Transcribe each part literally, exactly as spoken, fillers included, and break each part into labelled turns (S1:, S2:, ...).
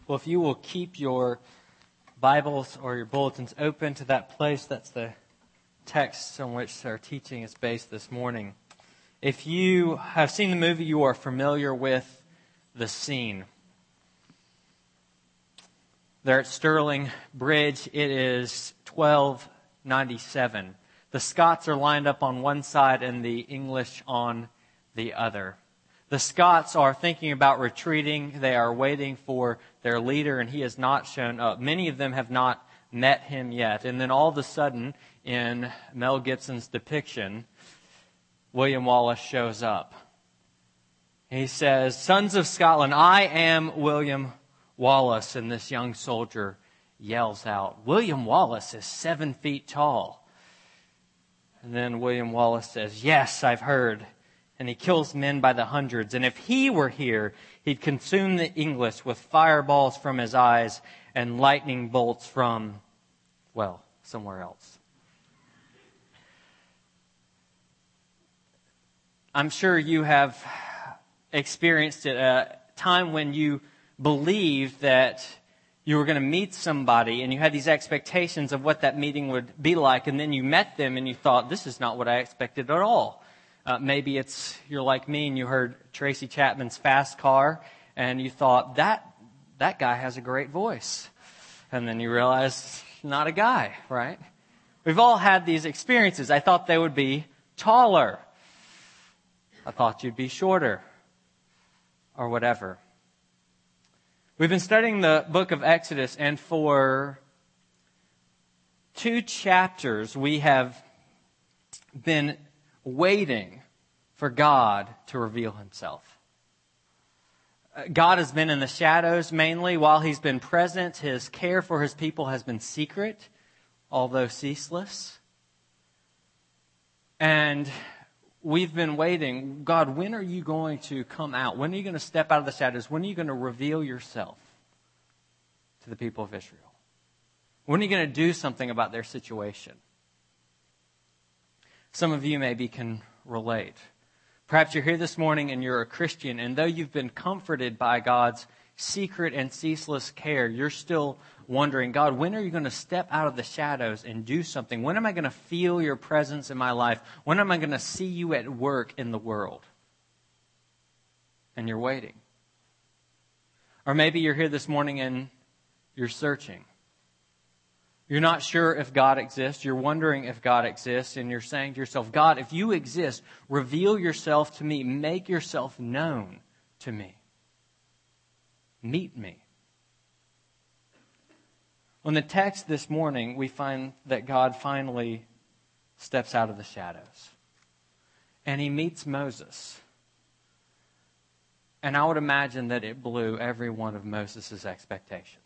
S1: Well, if you will keep your Bibles or your bulletins open to that place, that's the text on which our teaching is based this morning. If you have seen the movie, you are familiar with the scene. There at Stirling Bridge, it is twelve ninety-seven. The Scots are lined up on one side and the English on the other. The Scots are thinking about retreating. They are waiting for their leader, and he has not shown up. Many of them have not met him yet. And then all of a sudden, in Mel Gibson's depiction, William Wallace shows up. He says, "Sons of Scotland, I am William Wallace." And this young soldier yells out, "William Wallace is seven feet tall." And then William Wallace says, "Yes, I've heard." And he kills men by the hundreds. And if he were here, he'd consume the English with fireballs from his eyes and lightning bolts from, well, somewhere else. I'm sure you have experienced it, a time when you believed that you were going to meet somebody and you had these expectations of what that meeting would be like, and then you met them and you thought, this is not what I expected at all. Uh, maybe it's you're like me and you heard Tracy Chapman's Fast Car and you thought, that that guy has a great voice. And then you realize, not a guy, right? We've all had these experiences. I thought they would be taller. I thought you'd be shorter. Or whatever. We've been studying the book of Exodus, and for two chapters we have been waiting for God to reveal himself. God has been in the shadows mainly. While he's been present, his care for his people has been secret, although ceaseless. And we've been waiting. God, when are you going to come out? When are you going to step out of the shadows? When are you going to reveal yourself to the people of Israel? When are you going to do something about their situation? Some of you maybe can relate. Perhaps you're here this morning and you're a Christian, and though you've been comforted by God's secret and ceaseless care, you're still wondering, God, when are you going to step out of the shadows and do something? When am I going to feel your presence in my life? When am I going to see you at work in the world? And you're waiting. Or maybe you're here this morning and you're searching. You're not sure if God exists. You're wondering if God exists. And you're saying to yourself, God, if you exist, reveal yourself to me. Make yourself known to me. Meet me. On the text this morning, we find that God finally steps out of the shadows. And he meets Moses. And I would imagine that it blew every one of Moses' expectations.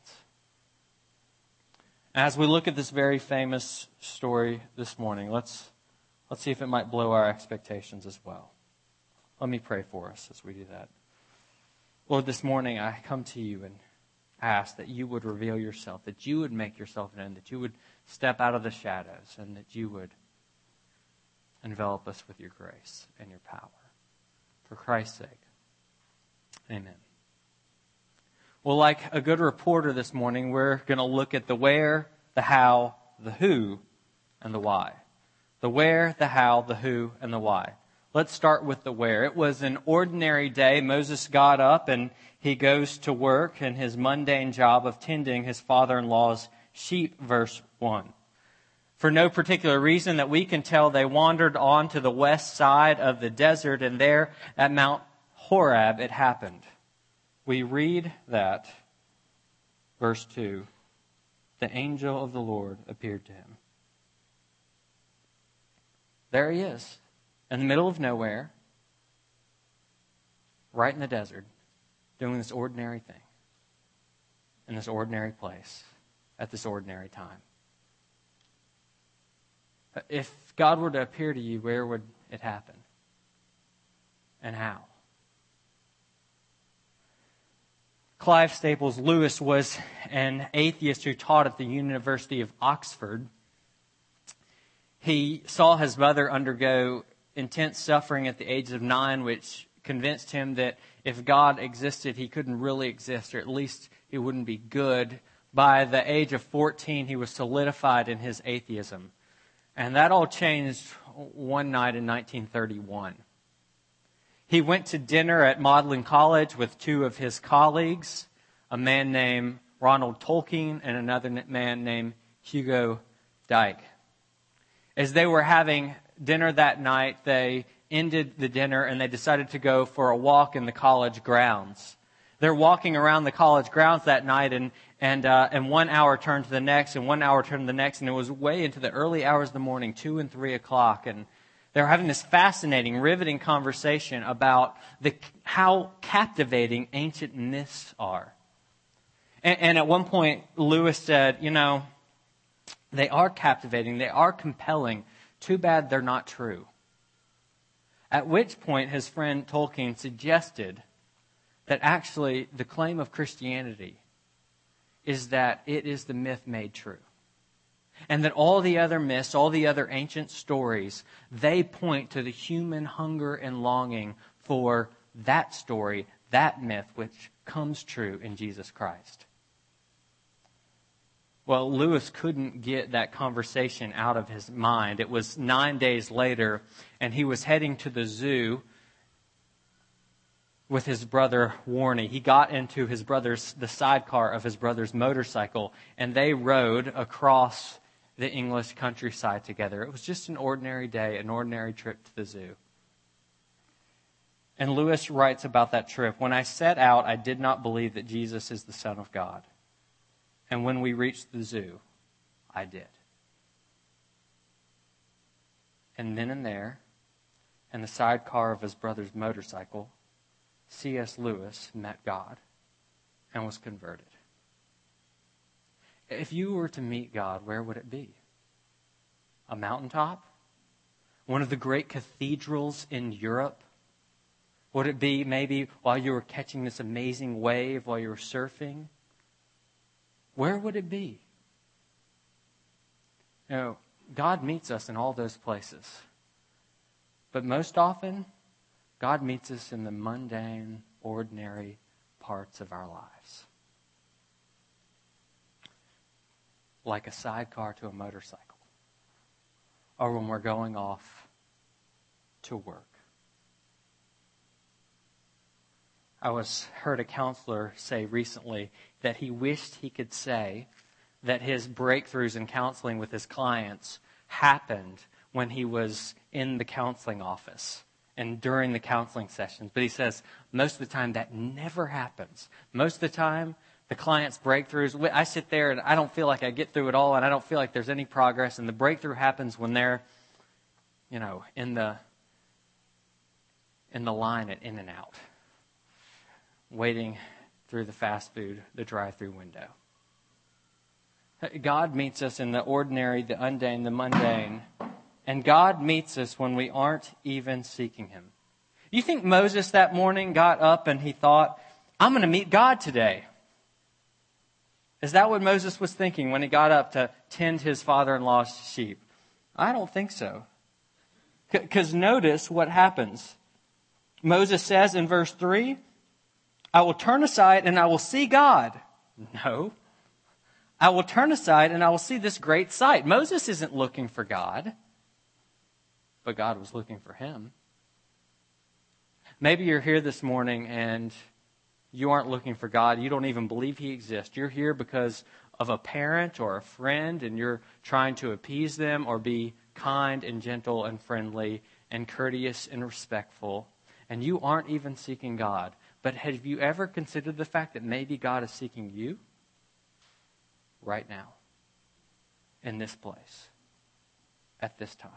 S1: As we look at this very famous story this morning, let's let's see if it might blow our expectations as well. Let me pray for us as we do that. Lord, this morning I come to you and ask that you would reveal yourself, that you would make yourself known, that you would step out of the shadows, and that you would envelop us with your grace and your power. For Christ's sake, amen. Well, like a good reporter this morning, we're going to look at the where, the how, the who, and the why. The where, the how, the who, and the why. Let's start with the where. It was an ordinary day. Moses got up and he goes to work in his mundane job of tending his father-in-law's sheep, verse one. For no particular reason that we can tell, they wandered on to the west side of the desert, and there at Mount Horeb it happened. We read that, verse two, the angel of the Lord appeared to him. There he is, in the middle of nowhere, right in the desert, doing this ordinary thing, in this ordinary place, at this ordinary time. If God were to appear to you, where would it happen? And how? Clive Staples Lewis was an atheist who taught at the University of Oxford. He saw his mother undergo intense suffering at the age of nine, which convinced him that if God existed, he couldn't really exist, or at least It wouldn't be good. By the age of fourteen, he was solidified in his atheism. And that all changed one night in nineteen thirty-one. He went to dinner at Magdalen College with two of his colleagues, a man named Ronald Tolkien and another man named Hugo Dyke. As they were having dinner that night, they ended the dinner and they decided to go for a walk in the college grounds. They're walking around the college grounds that night, and and uh, and one hour turned to the next, and one hour turned to the next, and it was way into the early hours of the morning, two and three o'clock, and they were having this fascinating, riveting conversation about the how captivating ancient myths are. And, and at one point, Lewis said, "You know, they are captivating, they are compelling. Too bad they're not true." At which point, his friend Tolkien suggested that actually the claim of Christianity is that it is the myth made true. And that all the other myths, all the other ancient stories, they point to the human hunger and longing for that story, that myth, which comes true in Jesus Christ. Well, Lewis couldn't get that conversation out of his mind. It was nine days later, and he was heading to the zoo with his brother Warnie. He got into his brother's, the sidecar of his brother's motorcycle, and they rode across the English countryside together. It was just an ordinary day, an ordinary trip to the zoo. And Lewis writes about that trip, "When I set out, I did not believe that Jesus is the Son of God. And when we reached the zoo, I did." And then and there, in the sidecar of his brother's motorcycle, C S Lewis met God and was converted. If you were to meet God, where would it be? A mountaintop? One of the great cathedrals in Europe? Would it be maybe while you were catching this amazing wave, while you were surfing? Where would it be? You know, God meets us in all those places. But most often, God meets us in the mundane, ordinary parts of our lives. Like a sidecar to a motorcycle. Or when we're going off to work. I was heard a counselor say recently that he wished he could say that his breakthroughs in counseling with his clients happened when he was in the counseling office and during the counseling sessions. But he says most of the time that never happens. Most of the time, the client's breakthroughs, I sit there and I don't feel like I get through it all, and I don't feel like there's any progress. And the breakthrough happens when they're, you know, in the in the line at In-N-Out, waiting through the fast food, the drive-through window. God meets us in the ordinary, the mundane, the mundane. And God meets us when we aren't even seeking Him. You think Moses that morning got up and he thought, I'm going to meet God today? Is that what Moses was thinking when he got up to tend his father-in-law's sheep? I don't think so. Because notice what happens. Moses says in verse three, I will turn aside and I will see God. No. I will turn aside and I will see this great sight. Moses isn't looking for God. But God was looking for him. Maybe you're here this morning and you aren't looking for God. You don't even believe He exists. You're here because of a parent or a friend, and you're trying to appease them or be kind and gentle and friendly and courteous and respectful. And you aren't even seeking God. But have you ever considered the fact that maybe God is seeking you right now, in this place, at this time?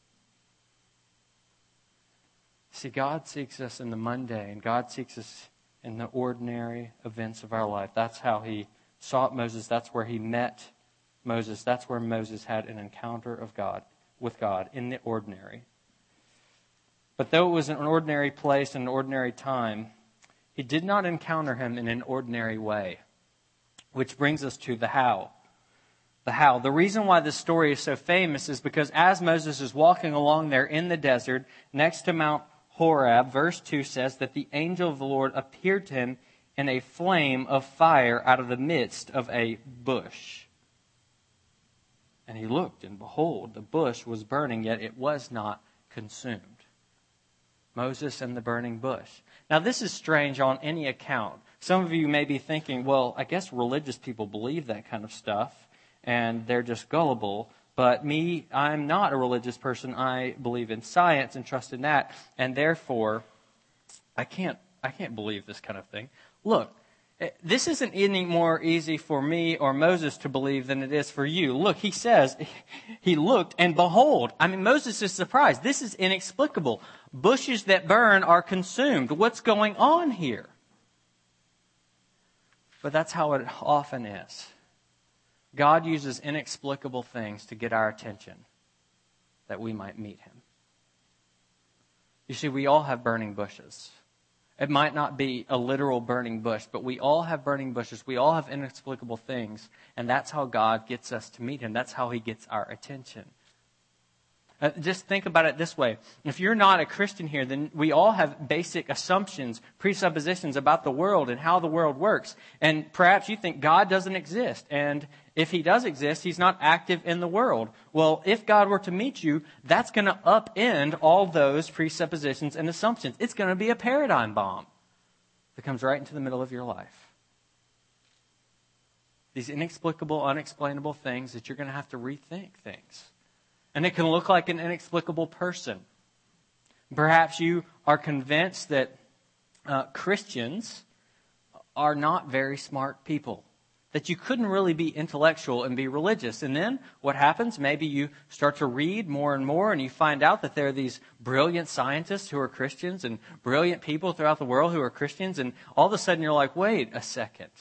S1: See, God seeks us in the mundane. God seeks us in the ordinary events of our life. That's how He sought Moses. That's where He met Moses. That's where Moses had an encounter of God, with God, in the ordinary. But though it was an ordinary place and an ordinary time, he did not encounter Him in an ordinary way. Which brings us to the how. The how. The reason why this story is so famous is because as Moses is walking along there in the desert, next to Mount Horeb, verse two says that the angel of the Lord appeared to him and a flame of fire out of the midst of a bush. And he looked, and behold, the bush was burning, yet it was not consumed. Moses and the burning bush. Now, this is strange on any account. Some of you may be thinking, well, I guess religious people believe that kind of stuff, and they're just gullible. But me, I'm not a religious person. I believe in science and trust in that, and therefore, I can't, I can't believe this kind of thing. Look, this isn't any more easy for me or Moses to believe than it is for you. Look, he says, he looked, and behold. I mean, Moses is surprised. This is inexplicable. Bushes that burn are consumed. What's going on here? But that's how it often is. God uses inexplicable things to get our attention, that we might meet him. You see, we all have burning bushes. It might not be a literal burning bush, but we all have burning bushes. We all have inexplicable things, and that's how God gets us to meet him. That's how he gets our attention. Uh, just think about it this way. If you're not a Christian here, then we all have basic assumptions, presuppositions about the world and how the world works. And perhaps you think God doesn't exist. And if he does exist, he's not active in the world. Well, if God were to meet you, that's going to upend all those presuppositions and assumptions. It's going to be a paradigm bomb that comes right into the middle of your life. These inexplicable, unexplainable things that you're going to have to rethink things. And it can look like an inexplicable person. Perhaps you are convinced that uh, Christians are not very smart people. That you couldn't really be intellectual and be religious. And then what happens? Maybe you start to read more and more and you find out that there are these brilliant scientists who are Christians and brilliant people throughout the world who are Christians. And all of a sudden you're like, wait a second.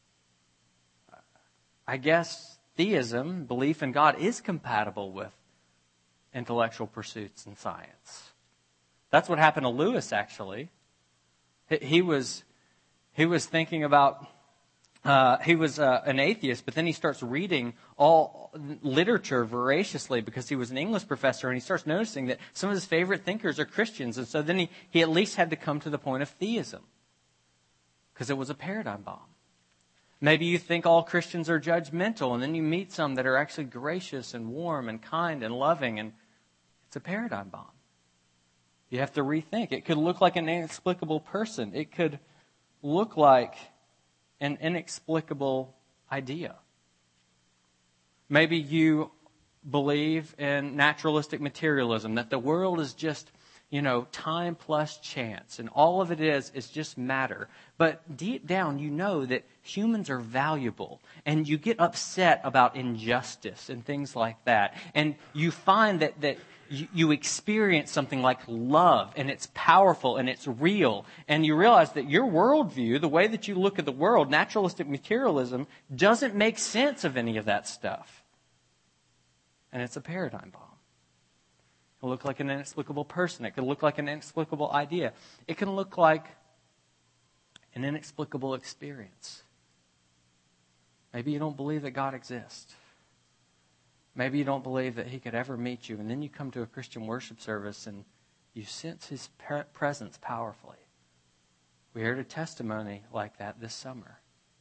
S1: I guess theism, belief in God, is compatible with intellectual pursuits in science. That's what happened to Lewis, actually. He was, he was thinking about, uh, he was uh, an atheist, but then he starts reading all literature voraciously because he was an English professor, and he starts noticing that some of his favorite thinkers are Christians, and so then he, he at least had to come to the point of theism because it was a paradigm bomb. Maybe you think all Christians are judgmental, and then you meet some that are actually gracious and warm and kind and loving, and it's a paradigm bomb. You have to rethink. It could look like an inexplicable person. It could look like an inexplicable idea. Maybe you believe in naturalistic materialism, that the world is just, you know, time plus chance, and all of it is is just matter. But deep down, you know that humans are valuable, and you get upset about injustice and things like that. And you find that, that you, you experience something like love, and it's powerful, and it's real. And you realize that your worldview, the way that you look at the world, naturalistic materialism, doesn't make sense of any of that stuff. And it's a paradigm bomb. It can look like an inexplicable person. It can look like an inexplicable idea. It can look like an inexplicable experience. Maybe you don't believe that God exists. Maybe you don't believe that he could ever meet you. And then you come to a Christian worship service and you sense his presence powerfully. We heard a testimony like that this summer.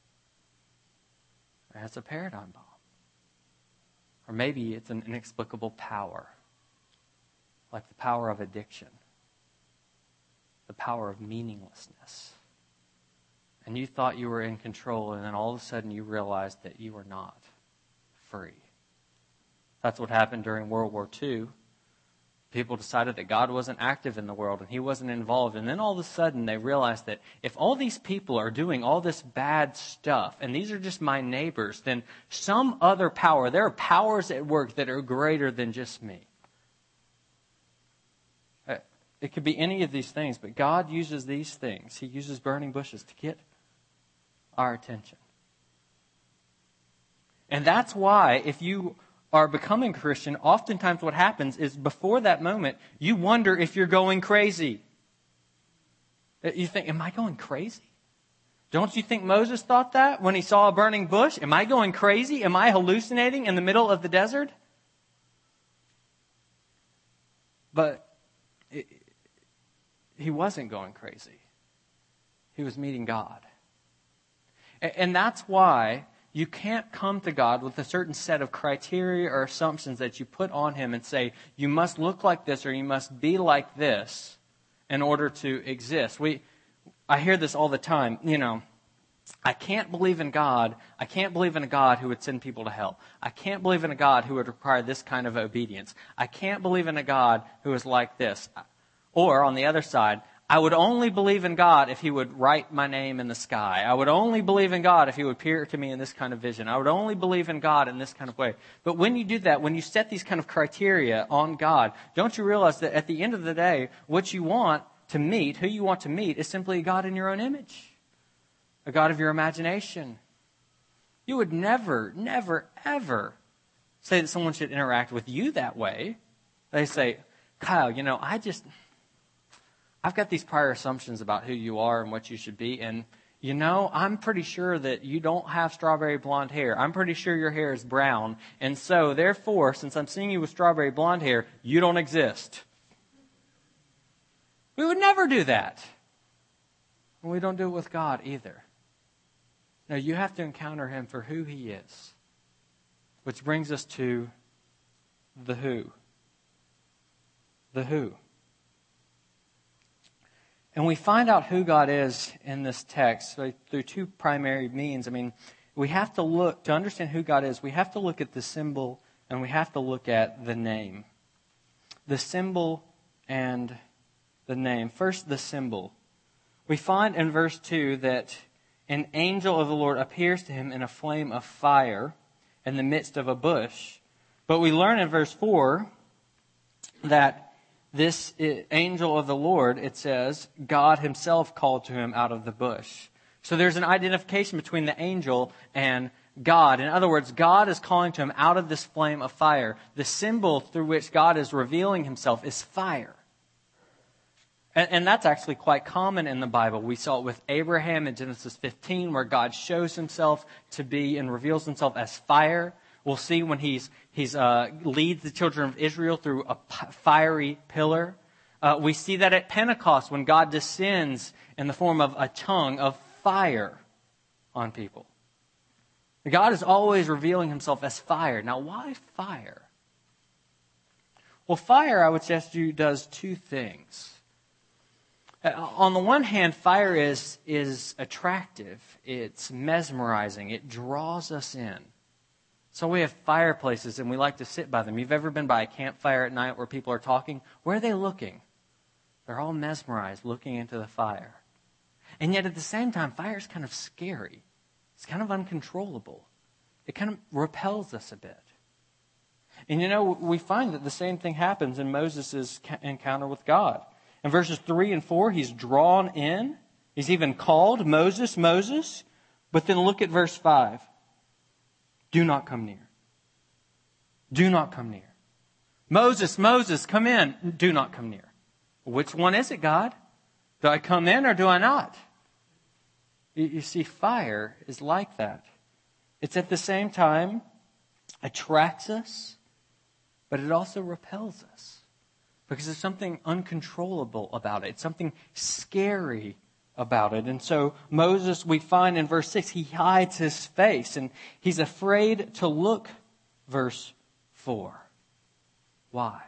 S1: That's a paradigm bomb. Or maybe it's an inexplicable power. Like the power of addiction. The power of meaninglessness. And you thought you were in control, and then all of a sudden you realized that you were not free. That's what happened during World War Two. People decided that God wasn't active in the world and he wasn't involved. And then all of a sudden they realized that if all these people are doing all this bad stuff, and these are just my neighbors, then some other power, there are powers at work that are greater than just me. It could be any of these things, but God uses these things. He uses burning bushes to get our attention. And that's why if you are becoming Christian, oftentimes what happens is before that moment, you wonder if you're going crazy. You think, am I going crazy? Don't you think Moses thought that when he saw a burning bush? Am I going crazy? Am I hallucinating in the middle of the desert? But it, he wasn't going crazy. He was meeting God. And that's why you can't come to God with a certain set of criteria or assumptions that you put on him and say, you must look like this or you must be like this in order to exist. We, I hear this all the time, you know, I can't believe in God. I can't believe in a God who would send people to hell. I can't believe in a God who would require this kind of obedience. I can't believe in a God who is like this. Or on the other side, I would only believe in God if he would write my name in the sky. I would only believe in God if he would appear to me in this kind of vision. I would only believe in God in this kind of way. But when you do that, when you set these kind of criteria on God, don't you realize that at the end of the day, what you want to meet, who you want to meet, is simply a God in your own image, a God of your imagination. You would never, never, ever say that someone should interact with you that way. They say, Kyle, you know, I just... I've got these prior assumptions about who you are and what you should be, and, you know, I'm pretty sure that you don't have strawberry blonde hair. I'm pretty sure your hair is brown, and so, therefore, since I'm seeing you with strawberry blonde hair, you don't exist. We would never do that. And we don't do it with God either. No, you have to encounter him for who he is. Which brings us to the who. The who. And we find out who God is in this text through two primary means. I mean, we have to look, to understand who God is, we have to look at the symbol and we have to look at the name. The symbol and the name. First, the symbol. We find in verse two that an angel of the Lord appears to him in a flame of fire in the midst of a bush. But we learn in verse four that this angel of the Lord, it says, God himself called to him out of the bush. So there's an identification between the angel and God. In other words, God is calling to him out of this flame of fire. The symbol through which God is revealing himself is fire. And, and that's actually quite common in the Bible. We saw it with Abraham in Genesis fifteen, where God shows himself to be and reveals himself as fire. We'll see when he's he's uh, leads the children of Israel through a p- fiery pillar. Uh, we see that at Pentecost when God descends in the form of a tongue of fire on people. God is always revealing himself as fire. Now, why fire? Well, fire, I would suggest you, does two things. Uh, on the one hand, fire is is attractive. It's mesmerizing. It draws us in. So we have fireplaces and we like to sit by them. You've ever been by a campfire at night where people are talking? Where are they looking? They're all mesmerized, looking into the fire. And yet at the same time, fire is kind of scary. It's kind of uncontrollable. It kind of repels us a bit. And you know, we find that the same thing happens in Moses' encounter with God. In verses three and four, he's drawn in. He's even called Moses, Moses. But then look at verse five. Do not come near. Do not come near. Moses, Moses, come in. Do not come near. Which one is it, God? Do I come in or do I not? You, you see, fire is like that. It's at the same time attracts us, but it also repels us. Because there's something uncontrollable about it. It's something scary about it. And so Moses, we find in verse six, he hides his face and he's afraid to look, verse four. Why?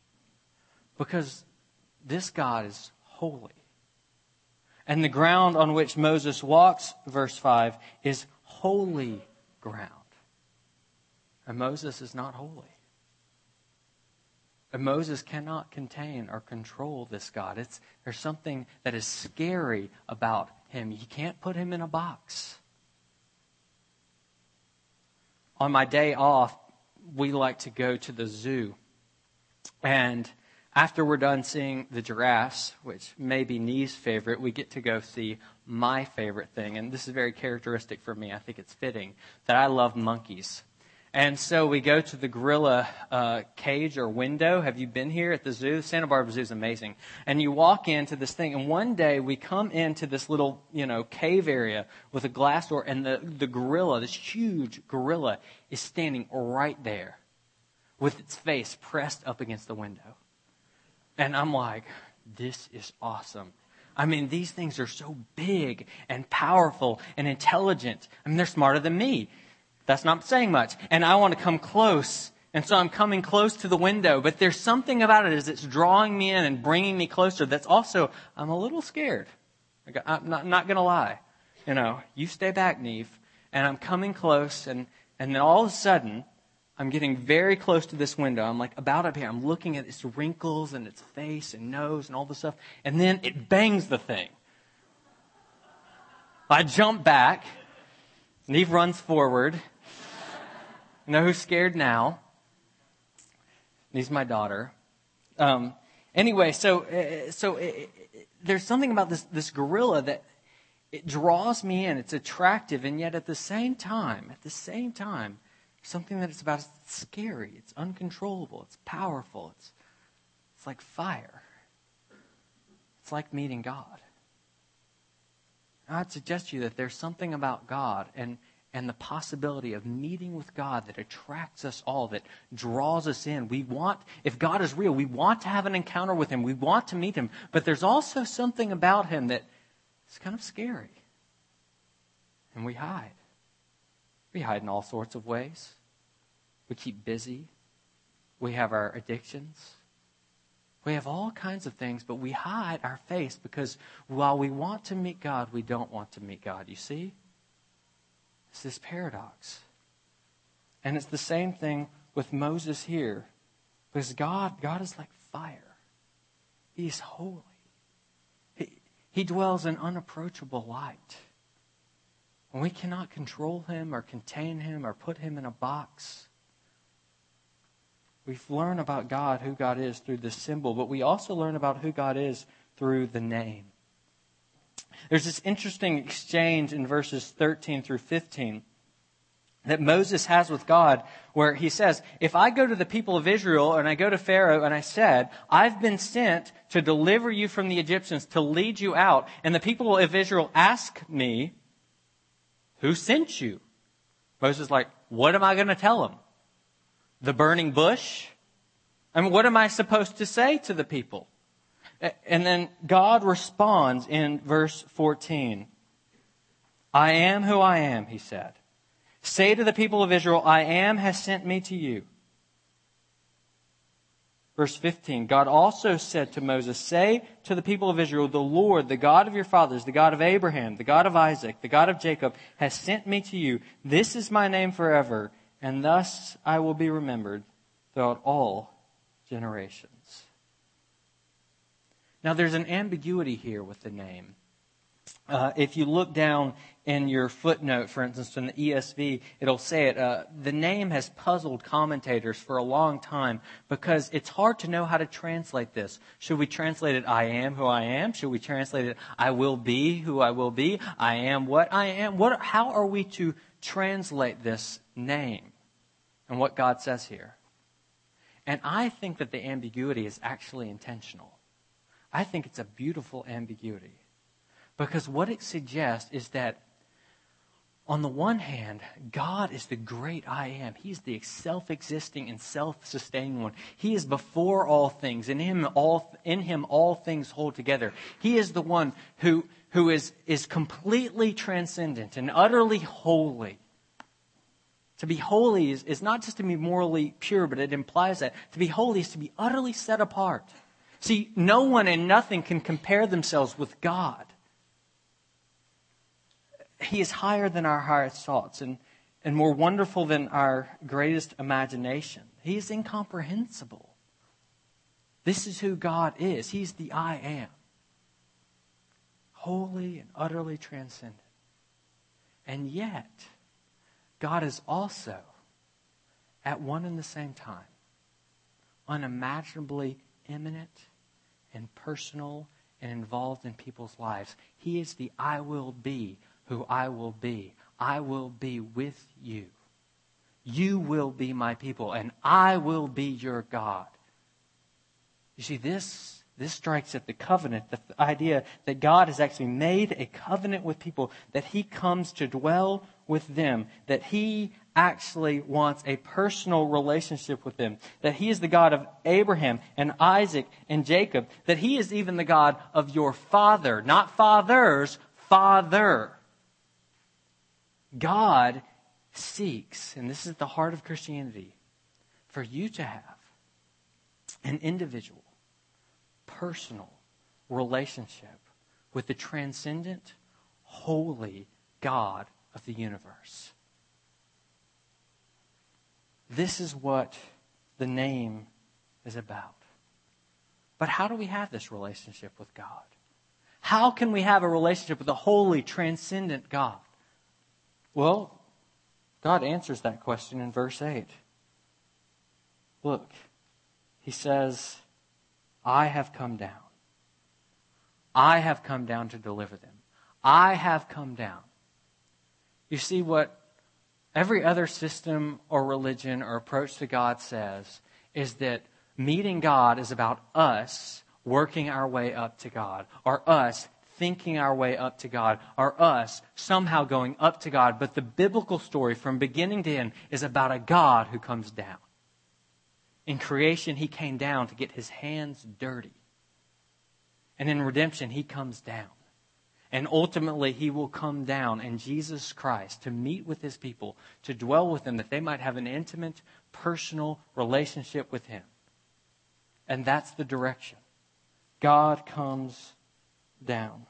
S1: Because this God is holy. And the ground on which Moses walks, verse five, is holy ground. And Moses is not holy. And Moses cannot contain or control this God. It's, there's something that is scary about him. You can't put him in a box. On my day off, we like to go to the zoo. And after we're done seeing the giraffes, which may be Nee's favorite, we get to go see my favorite thing. And this is very characteristic for me. I think it's fitting that I love monkeys. And so we go to the gorilla uh, cage or window. Have you been here at the zoo? Santa Barbara Zoo is amazing. And you walk into this thing, and one day we come into this little, you know, cave area with a glass door, and the, the gorilla, this huge gorilla, is standing right there with its face pressed up against the window. And I'm like, this is awesome. I mean, these things are so big and powerful and intelligent. I mean, they're smarter than me. That's not saying much. And I want to come close. And so I'm coming close to the window. But there's something about it as it's drawing me in and bringing me closer that's also, I'm a little scared. I'm not, not going to lie. You know, you stay back, Neve. And I'm coming close. And, and then all of a sudden, I'm getting very close to this window. I'm like about up here. I'm looking at its wrinkles and its face and nose and all this stuff. And then it bangs the thing. I jump back. Neve runs forward. You know who's scared now? Neve's my daughter. Um, anyway, so uh, so it, it, there's something about this this gorilla that it draws me in. It's attractive, and yet at the same time, at the same time, something that it's about is scary. It's uncontrollable. It's powerful. It's it's like fire. It's like meeting God. I'd suggest to you that there's something about God and and the possibility of meeting with God that attracts us all, that draws us in. We want, if God is real, we want to have an encounter with Him. We want to meet Him. But there's also something about Him that is kind of scary. And we hide. We hide in all sorts of ways. We keep busy. We have our addictions. We have all kinds of things, but we hide our face because while we want to meet God, we don't want to meet God. You see? It's this paradox. And it's the same thing with Moses here. Because God, God is like fire. He is holy. He, he dwells in unapproachable light. And we cannot control Him or contain Him or put Him in a box. We learn about God, who God is, through this symbol, but we also learn about who God is through the name. There's this interesting exchange in verses thirteen through fifteen that Moses has with God where he says, if I go to the people of Israel and I go to Pharaoh and I said, I've been sent to deliver you from the Egyptians, to lead you out, and the people of Israel ask me, who sent you? Moses is like, what am I going to tell them? The burning bush? I mean, what am I supposed to say to the people? And then God responds in verse fourteen. I am who I am, He said. Say to the people of Israel, I am has sent me to you. Verse fifteen, God also said to Moses, say to the people of Israel, the Lord, the God of your fathers, the God of Abraham, the God of Isaac, the God of Jacob, has sent me to you. This is my name forever, and thus I will be remembered throughout all generations. Now, there's an ambiguity here with the name. Uh, if you look down in your footnote, for instance, in the E S V, it'll say it. Uh, the name has puzzled commentators for a long time because it's hard to know how to translate this. Should we translate it, I am who I am? Should we translate it, I will be who I will be? I am what I am? What? How are we to translate this name and what God says here? And I think that the ambiguity is actually intentional. I think it's a beautiful ambiguity. Because what it suggests is that, on the one hand, God is the great I am. He's the self-existing and self-sustaining one. He is before all things. In him all, in him all things hold together. He is the one who, who is, is completely transcendent and utterly holy. To be holy is, is not just to be morally pure, but it implies that. To be holy is to be utterly set apart. See, no one and nothing can compare themselves with God. He is higher than our highest thoughts and, and more wonderful than our greatest imagination. He is incomprehensible. This is who God is. He's the I am. Holy and utterly transcendent. And yet, God is also, at one and the same time, unimaginably imminent and personal and involved in people's lives. He is the I will be who I will be. I will be with you. You will be my people, and I will be your God. You see, this, this strikes at the covenant, the idea that God has actually made a covenant with people, that He comes to dwell with them, that he actually wants a personal relationship with them, that he is the God of Abraham and Isaac and Jacob, that he is even the God of your father, not fathers, Father. God seeks, and this is the heart of Christianity, for you to have an individual, personal relationship with the transcendent, holy God of the universe. This is what the name is about. But how do we have this relationship with God? How can we have a relationship with the holy, transcendent God? Well, God answers that question in verse eight. Look, he says, I have come down. I have come down to deliver them. I have come down. You see, what every other system or religion or approach to God says is that meeting God is about us working our way up to God, or us thinking our way up to God, or us somehow going up to God. But the biblical story from beginning to end is about a God who comes down. In creation, he came down to get his hands dirty. And in redemption, he comes down. And ultimately, he will come down in Jesus Christ to meet with his people, to dwell with them, that they might have an intimate, personal relationship with him. And that's the direction. God comes down.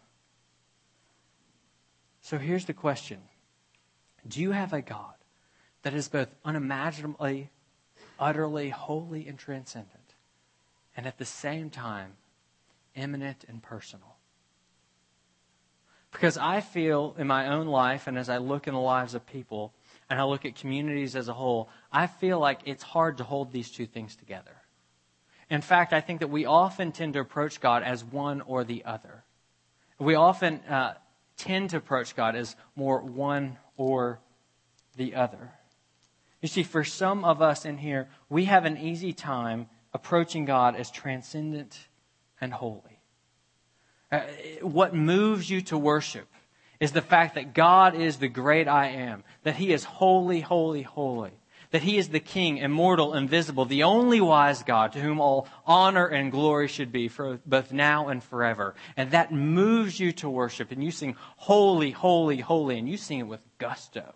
S1: So here's the question. Do you have a God that is both unimaginably, utterly holy and transcendent, and at the same time immanent and personal? Because I feel in my own life, and as I look in the lives of people, and I look at communities as a whole, I feel like it's hard to hold these two things together. In fact, I think that we often tend to approach God as one or the other. We often uh, tend to approach God as more one or the other. You see, for some of us in here, we have an easy time approaching God as transcendent and holy. Uh, what moves you to worship is the fact that God is the great I am, that he is holy, holy, holy, that he is the King, immortal, invisible, the only wise God to whom all honor and glory should be for both now and forever. And that moves you to worship, and you sing holy, holy, holy, and you sing it with gusto.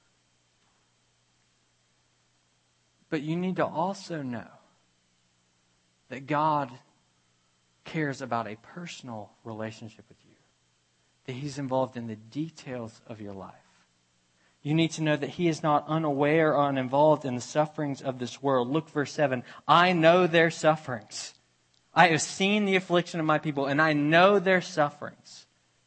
S1: But you need to also know that God cares about a personal relationship with you, that he's involved in the details of your life. You need to know that he is not unaware or uninvolved in the sufferings of this world. Look, verse seven. I know their sufferings. I have seen the affliction of my people, and I know their sufferings.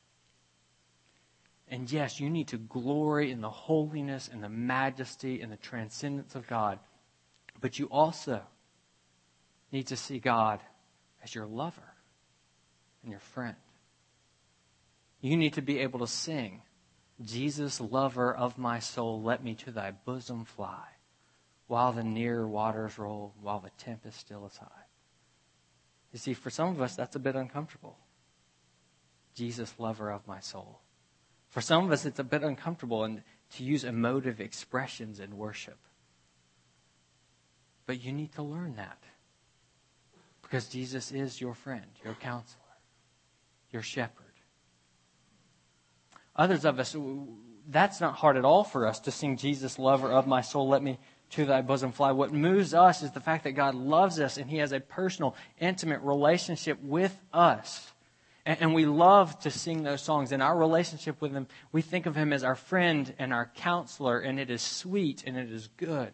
S1: And yes, you need to glory in the holiness and the majesty and the transcendence of God. But you also need to see God as your lover and your friend. You need to be able to sing, Jesus, lover of my soul, let me to thy bosom fly, while the near waters roll, while the tempest still is high. You see, for some of us, that's a bit uncomfortable. Jesus, lover of my soul. For some of us, it's a bit uncomfortable and to use emotive expressions in worship. But you need to learn that. Because Jesus is your friend, your counselor, your shepherd. Others of us, that's not hard at all for us to sing, Jesus, lover of my soul, let me to thy bosom fly. What moves us is the fact that God loves us and he has a personal, intimate relationship with us. And, and we love to sing those songs. In our relationship with him, we think of him as our friend and our counselor, and it is sweet and it is good.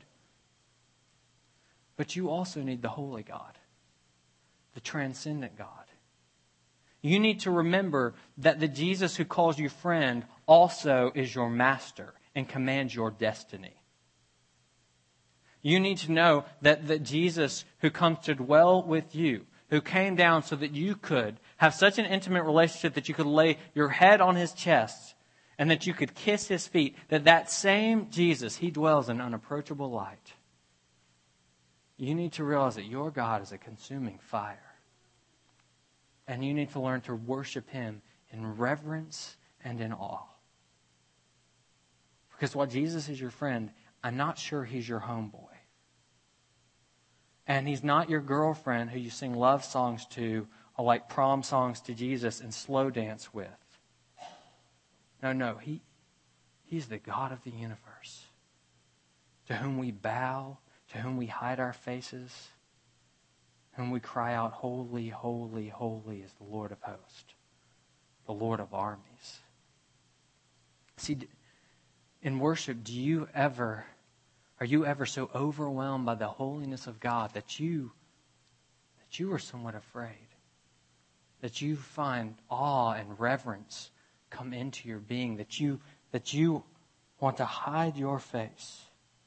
S1: But you also need the holy God, the transcendent God. You need to remember that the Jesus who calls you friend also is your master and commands your destiny. You need to know that the Jesus who comes to dwell with you, who came down so that you could have such an intimate relationship that you could lay your head on his chest and that you could kiss his feet, that that same Jesus, he dwells in unapproachable light. You need to realize that your God is a consuming fire. And you need to learn to worship him in reverence and in awe. Because while Jesus is your friend, I'm not sure he's your homeboy. And he's not your girlfriend who you sing love songs to or like prom songs to Jesus and slow dance with. No, no, he, he's the God of the universe, to whom we bow, to whom we hide our faces, whom we cry out, holy, holy, holy is the Lord of hosts, the Lord of armies. See, in worship, do you ever, are you ever so overwhelmed by the holiness of God that you, that you are somewhat afraid? That you find awe and reverence come into your being, that you, that you want to hide your face?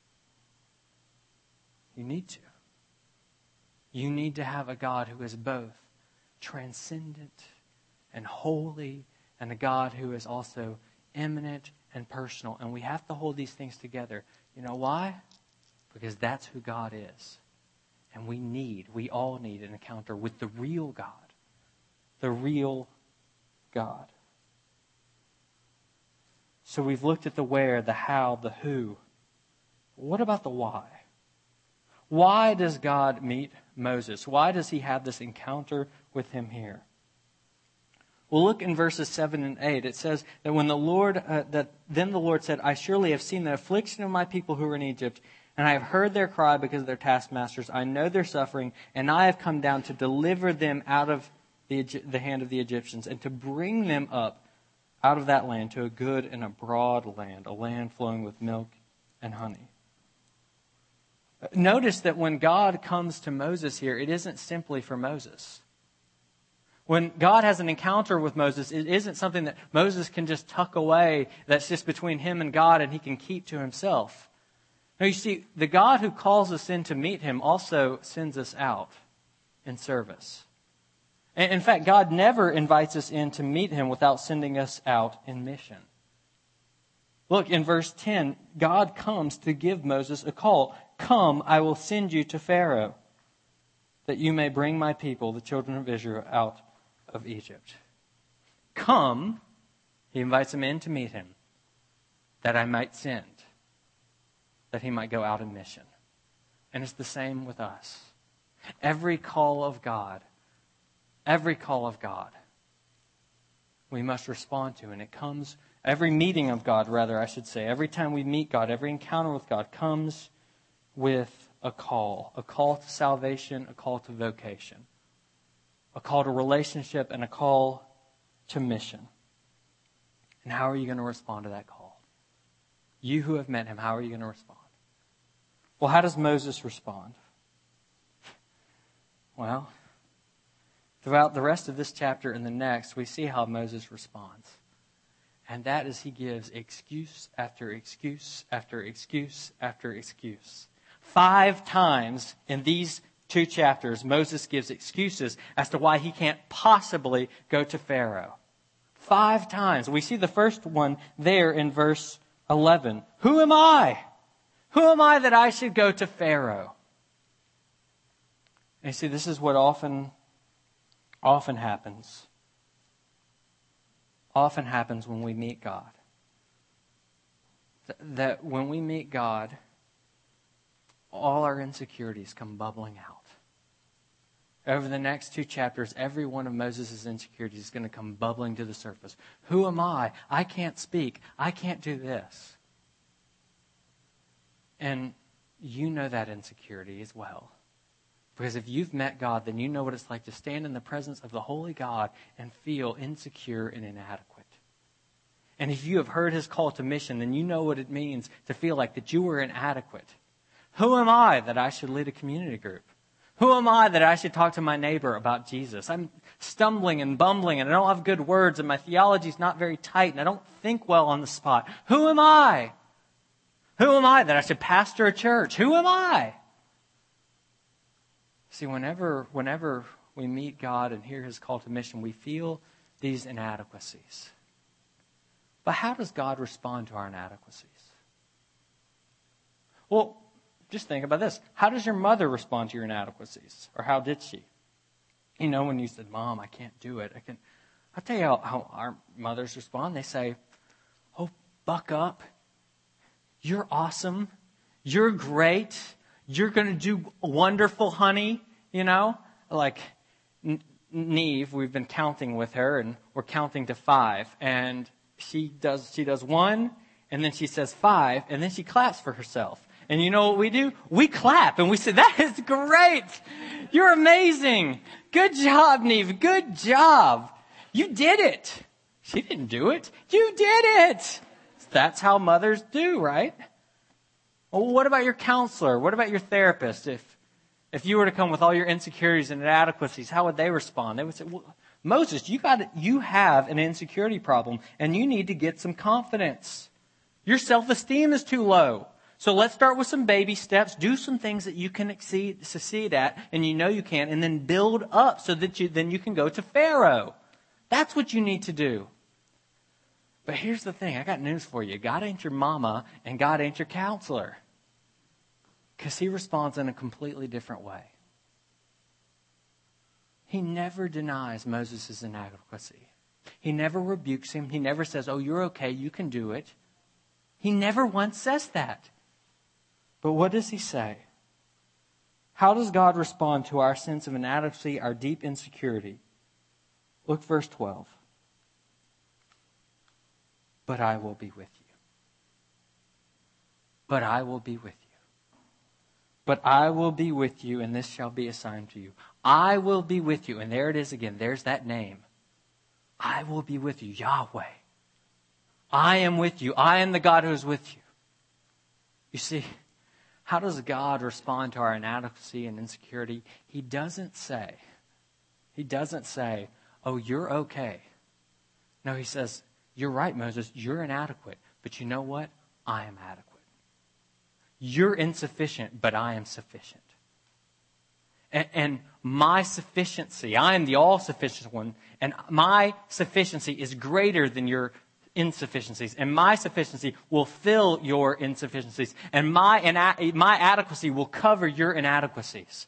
S1: You need to. You need to have a God who is both transcendent and holy, and a God who is also immanent and personal. And we have to hold these things together. You know why? Because that's who God is. And we need, we all need an encounter with the real God. The real God. So we've looked at the where, the how, the who. What about the why? Why does God meet Moses? Why does he have this encounter with him here? Well, look in verses seven and eight. It says that when the Lord, uh, that then the Lord said, I surely have seen the affliction of my people who are in Egypt, and I have heard their cry because of their taskmasters. I know their suffering, and I have come down to deliver them out of the, the hand of the Egyptians, and to bring them up out of that land to a good and a broad land, a land flowing with milk and honey. Notice that when God comes to Moses here, it isn't simply for Moses. When God has an encounter with Moses, it isn't something that Moses can just tuck away that's just between him and God and he can keep to himself. Now you see, the God who calls us in to meet him also sends us out in service. In fact, God never invites us in to meet him without sending us out in mission. Look, in verse ten, God comes to give Moses a call. Come, I will send you to Pharaoh, that you may bring my people, the children of Israel, out of Egypt. Come, he invites him in to meet him, that I might send, that he might go out in mission. And it's the same with us. Every call of God, every call of God, we must respond to. And it comes, every meeting of God, rather, I should say, every time we meet God, every encounter with God comes with a call. A call to salvation, a call to vocation. A call to relationship, and a call to mission. And how are you going to respond to that call? You who have met him, how are you going to respond? Well, how does Moses respond? Well, throughout the rest of this chapter and the next, we see how Moses responds. And that is he gives excuse after excuse after excuse after excuse. Five times in these two chapters, Moses gives excuses as to why he can't possibly go to Pharaoh. Five times. We see the first one there in verse eleven. Who am I? Who am I that I should go to Pharaoh? And you see, this is what often, often happens. Often happens when we meet God. That when we meet God, all our insecurities come bubbling out. Over the next two chapters, every one of Moses' insecurities is going to come bubbling to the surface. Who am I? I can't speak. I can't do this. And you know that insecurity as well. Because if you've met God, then you know what it's like to stand in the presence of the holy God and feel insecure and inadequate. And if you have heard his call to mission, then you know what it means to feel like that you were inadequate. Who am I that I should lead a community group? Who am I that I should talk to my neighbor about Jesus? I'm stumbling and bumbling and I don't have good words and my theology's not very tight and I don't think well on the spot. Who am I? Who am I that I should pastor a church? Who am I? See, whenever, whenever we meet God and hear his call to mission, we feel these inadequacies. But how does God respond to our inadequacies? Well, just think about this. How does your mother respond to your inadequacies? Or how did she? You know, when you said, Mom, I can't do it. I can. I'll tell you how, how our mothers respond. They say, oh, buck up. You're awesome. You're great. You're going to do wonderful, honey. You know, like Neve, we've been counting with her and we're counting to five. And she does, she does one and then she says five and then she claps for herself. And you know what we do? We clap and we say, that is great. You're amazing. Good job, Neve. Good job. You did it. She didn't do it. You did it. That's how mothers do, right? Well, what about your counselor? What about your therapist? If if you were to come with all your insecurities and inadequacies, how would they respond? They would say, well, Moses, you got you have an insecurity problem and you need to get some confidence. Your self-esteem is too low. So let's start with some baby steps. Do some things that you can exceed, succeed at and you know you can, and then build up so that you then you can go to Pharaoh. That's what you need to do. But here's the thing. I got news for you. God ain't your mama and God ain't your counselor. Because he responds in a completely different way. He never denies Moses' inadequacy. He never rebukes him. He never says, oh, you're okay, you can do it. He never once says that. But what does he say? How does God respond to our sense of inadequacy, our deep insecurity? Look, verse twelve. But I will be with you. But I will be with you. But I will be with you, and this shall be a sign to you. I will be with you. And there it is again. There's that name. I will be with you, Yahweh. I am with you. I am the God who is with you. You see, how does God respond to our inadequacy and insecurity? He doesn't say, He doesn't say, oh, you're okay. No, He says, you're right, Moses, you're inadequate. But you know what? I am adequate. You're insufficient, but I am sufficient. And, and my sufficiency, I am the all-sufficient one, and my sufficiency is greater than your insufficiencies. And my sufficiency will fill your insufficiencies. And my, ina- my adequacy will cover your inadequacies.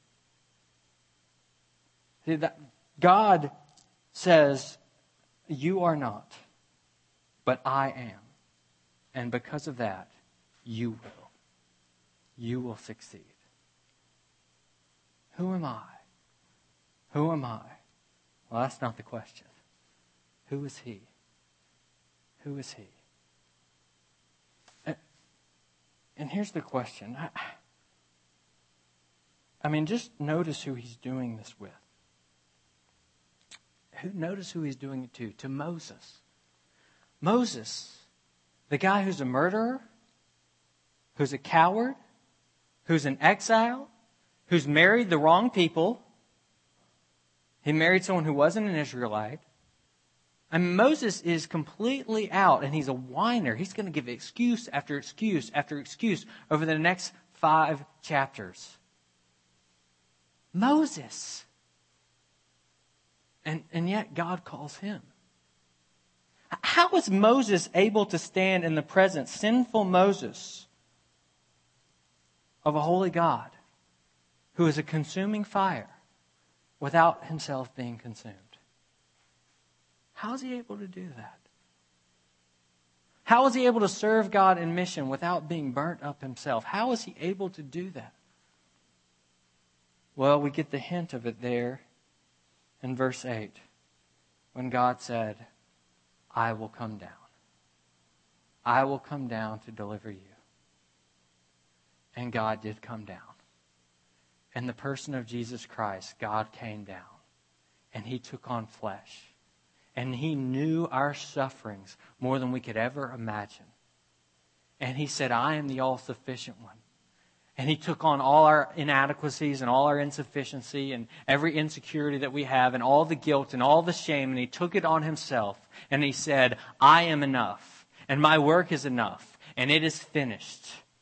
S1: See, that God says, you are not, but I am. And because of that, you will. You will succeed. Who am I? Who am I? Well, that's not the question. Who is He? Who is He? And, and here's the question. I, I mean, just notice who He's doing this with. Who, notice who He's doing it to. To Moses. Moses, the guy who's a murderer, who's a coward, who's in exile, who's married the wrong people. He married someone who wasn't an Israelite. And Moses is completely out, and he's a whiner. He's going to give excuse after excuse after excuse over the next five chapters. Moses. And, and yet God calls him. How is Moses able to stand in the present, sinful Moses, of a holy God who is a consuming fire without himself being consumed? How is he able to do that? How is he able to serve God in mission without being burnt up himself? How is he able to do that? Well, we get the hint of it there in verse eight when God said, I will come down. I will come down to deliver you. And God did come down. In the person of Jesus Christ, God came down. And He took on flesh. And He knew our sufferings more than we could ever imagine. And He said, I am the all-sufficient one. And He took on all our inadequacies and all our insufficiency and every insecurity that we have and all the guilt and all the shame. And He took it on Himself. And He said, I am enough. And my work is enough. And it is finished.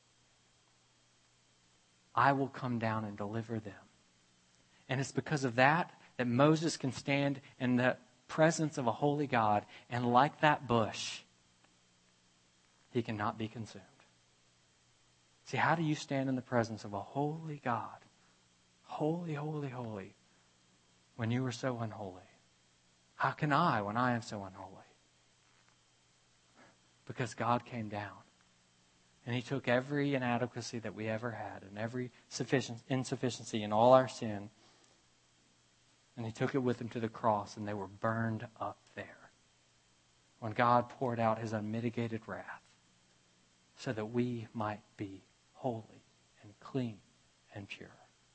S1: I will come down and deliver them. And it's because of that that Moses can stand in the presence of a holy God, and like that bush, he cannot be consumed. See, how do you stand in the presence of a holy God? Holy, holy, holy, when you are so unholy? How can I when I am so unholy? Because God came down. And he took every inadequacy that we ever had and every sufficient, insufficiency and all our sin, and he took it with him to the cross, and they were burned up there when God poured out his unmitigated wrath so that we might be holy and clean and pure.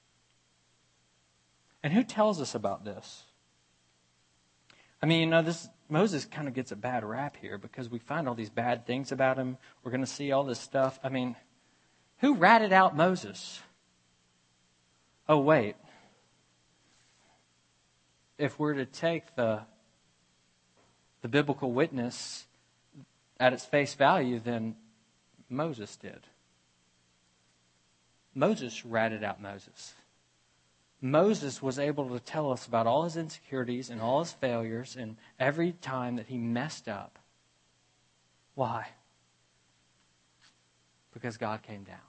S1: And who tells us about this? I mean, you know, this Moses kind of gets a bad rap here because we find all these bad things about him. We're going to see all this stuff. I mean, who ratted out Moses? Oh, wait. If we're to take the, the biblical witness at its face value, then Moses did. Moses ratted out Moses. Moses was able to tell us about all his insecurities and all his failures and every time that he messed up. Why? Because God came down.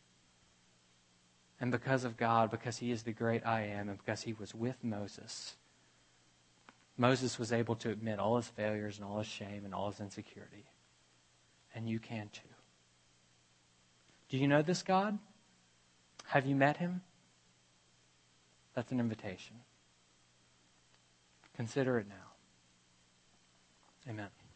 S1: And because of God, because he is the great I am, and because he was with Moses, Moses was able to admit all his failures and all his shame and all his insecurity. And you can too. Do you know this God? Have you met him? That's an invitation. Consider it now. Amen.